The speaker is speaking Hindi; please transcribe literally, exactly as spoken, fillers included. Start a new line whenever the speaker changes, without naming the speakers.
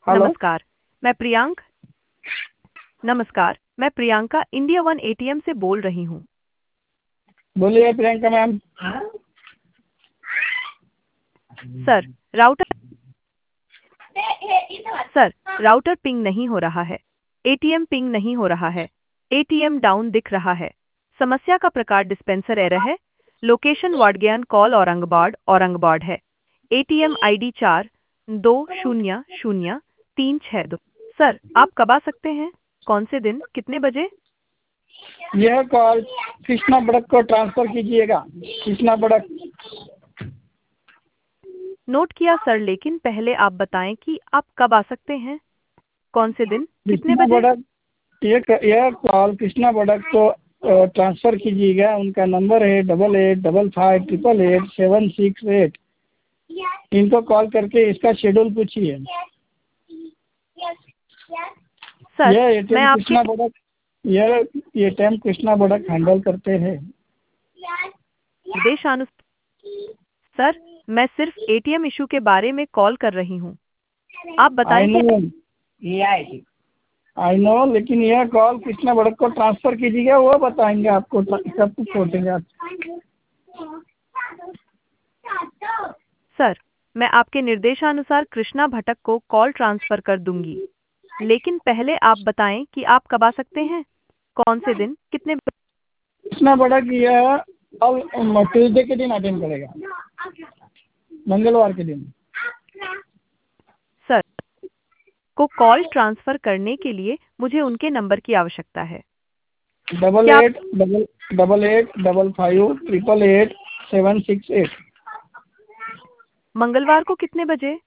हेलो।
नमस्कार, मैं प्रियांक नमस्कार, मैं प्रियंका इंडिया वन एटीएम से बोल रही हूँ।
बोलिए Priyanka ma'am.
Sir, router sir, router ping नहीं हो रहा है। एटीएम पिंग नहीं हो रहा है। एटीएम डाउन दिख रहा है। समस्या का प्रकार डिस्पेंसर एरर है। लोकेशन वाडगयान कॉल औरंगाबाद औरंगाबाद है। एटीएम आईडी चार दो शून्य शून्य तीन छः दो। सर, आप कब आ सकते हैं? कौन से दिन, कितने बजे?
यह कॉल कृष्णा बड़क को ट्रांसफर कीजिएगा। कृष्णा बड़क।
नोट किया सर, लेकिन पहले आप बताएं कि आप कब आ सकते हैं? कौन से दिन, कितने
कृष्णा
बजे?
बड़क। ये यह कॉल कृष्णा बड़क को अ, ट्रांसफर कीजिएगा। उनका नंबर है double eight double five triple eight seven six eight. इनको कॉल करके इसका शेड्यूल पूछिए।
सर,
यह
मैं
एटीएम
आपके
कृष्णा बड़क यह एटीएम कृष्णा बड़क हैंडल करते हैं।
निर्देशानुसार सर, मैं सिर्फ एटीएम इशू के बारे में कॉल कर रही हूँ। आप
आई
बताएं कि
नो आई नो लेकिन यह कॉल कृष्णा बड़क को ट्रांसफर कीजिएगा, वो बताएंगे आपको, सब कुछ सोचेंगे आप।
सर, मैं आपके निर्देशानुसार कृष्णा भट्टक को कॉल ट्रांसफर कर दूंगी, लेकिन पहले आप बताएं कि आप कब आ सकते हैं? कौन से दिन, कितने बजे?
कृष्णा बड़क यह अब ट्यूजडे के दिन अटेंड करेगा, मंगलवार के दिन।
सर, को कॉल ट्रांसफर करने के लिए मुझे उनके नंबर की आवश्यकता है।
डबल
क्या आप
eight double double eight double five triple eight seven six eight.
मंगलवार को कितने बजे?